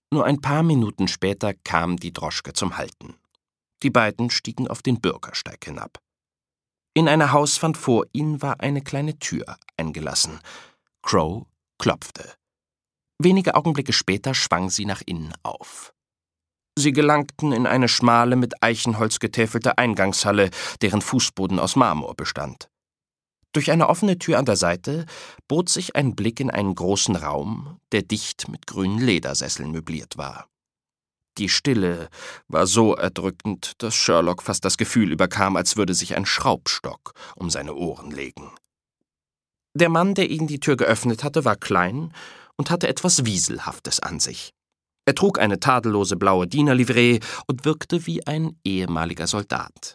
Nur ein paar Minuten später kam die Droschke zum Halten. Die beiden stiegen auf den Bürgersteig hinab. In einer Hauswand vor ihnen war eine kleine Tür eingelassen. Crow klopfte. Wenige Augenblicke später schwang sie nach innen auf. Sie gelangten in eine schmale, mit Eichenholz getäfelte Eingangshalle, deren Fußboden aus Marmor bestand. Durch eine offene Tür an der Seite bot sich ein Blick in einen großen Raum, der dicht mit grünen Ledersesseln möbliert war. Die Stille war so erdrückend, dass Sherlock fast das Gefühl überkam, als würde sich ein Schraubstock um seine Ohren legen. Der Mann, der ihnen die Tür geöffnet hatte, war klein und hatte etwas Wieselhaftes an sich. Er trug eine tadellose blaue Dienerlivree und wirkte wie ein ehemaliger Soldat.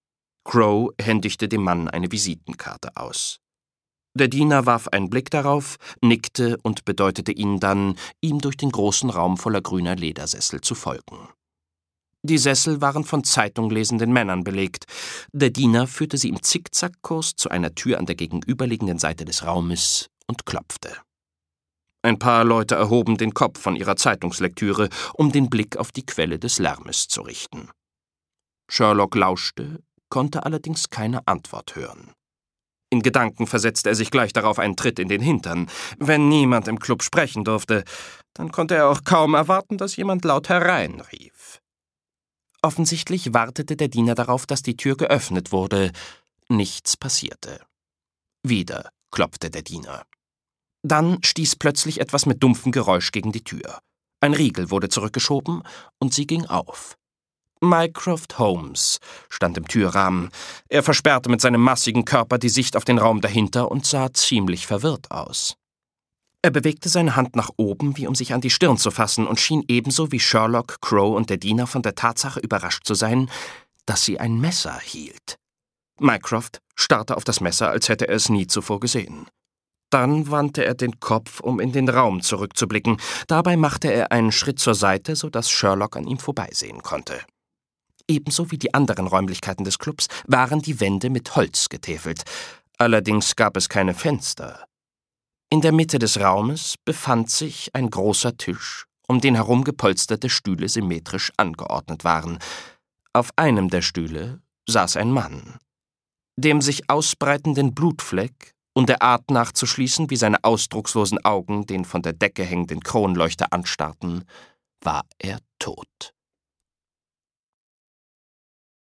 Crow händigte dem Mann eine Visitenkarte aus. Der Diener warf einen Blick darauf, nickte und bedeutete ihn dann, ihm durch den großen Raum voller grüner Ledersessel zu folgen. Die Sessel waren von zeitunglesenden Männern belegt. Der Diener führte sie im Zickzackkurs zu einer Tür an der gegenüberliegenden Seite des Raumes und klopfte. Ein paar Leute erhoben den Kopf von ihrer Zeitungslektüre, um den Blick auf die Quelle des Lärmes zu richten. Sherlock lauschte, konnte allerdings keine Antwort hören. In Gedanken versetzte er sich gleich darauf einen Tritt in den Hintern. Wenn niemand im Club sprechen durfte, dann konnte er auch kaum erwarten, dass jemand laut hereinrief. Offensichtlich wartete der Diener darauf, dass die Tür geöffnet wurde. Nichts passierte. Wieder klopfte der Diener. Dann stieß plötzlich etwas mit dumpfem Geräusch gegen die Tür. Ein Riegel wurde zurückgeschoben und sie ging auf. Mycroft Holmes stand im Türrahmen. Er versperrte mit seinem massigen Körper die Sicht auf den Raum dahinter und sah ziemlich verwirrt aus. Er bewegte seine Hand nach oben, wie um sich an die Stirn zu fassen, und schien ebenso wie Sherlock, Crow und der Diener von der Tatsache überrascht zu sein, dass sie ein Messer hielt. Mycroft starrte auf das Messer, als hätte er es nie zuvor gesehen. Dann wandte er den Kopf, um in den Raum zurückzublicken. Dabei machte er einen Schritt zur Seite, sodass Sherlock an ihm vorbeisehen konnte. Ebenso wie die anderen Räumlichkeiten des Clubs waren die Wände mit Holz getäfelt. Allerdings gab es keine Fenster. In der Mitte des Raumes befand sich ein großer Tisch, um den herum gepolsterte Stühle symmetrisch angeordnet waren. Auf einem der Stühle saß ein Mann. Dem sich ausbreitenden Blutfleck und der Art nachzuschließen, wie seine ausdruckslosen Augen den von der Decke hängenden Kronleuchter anstarrten, war er tot.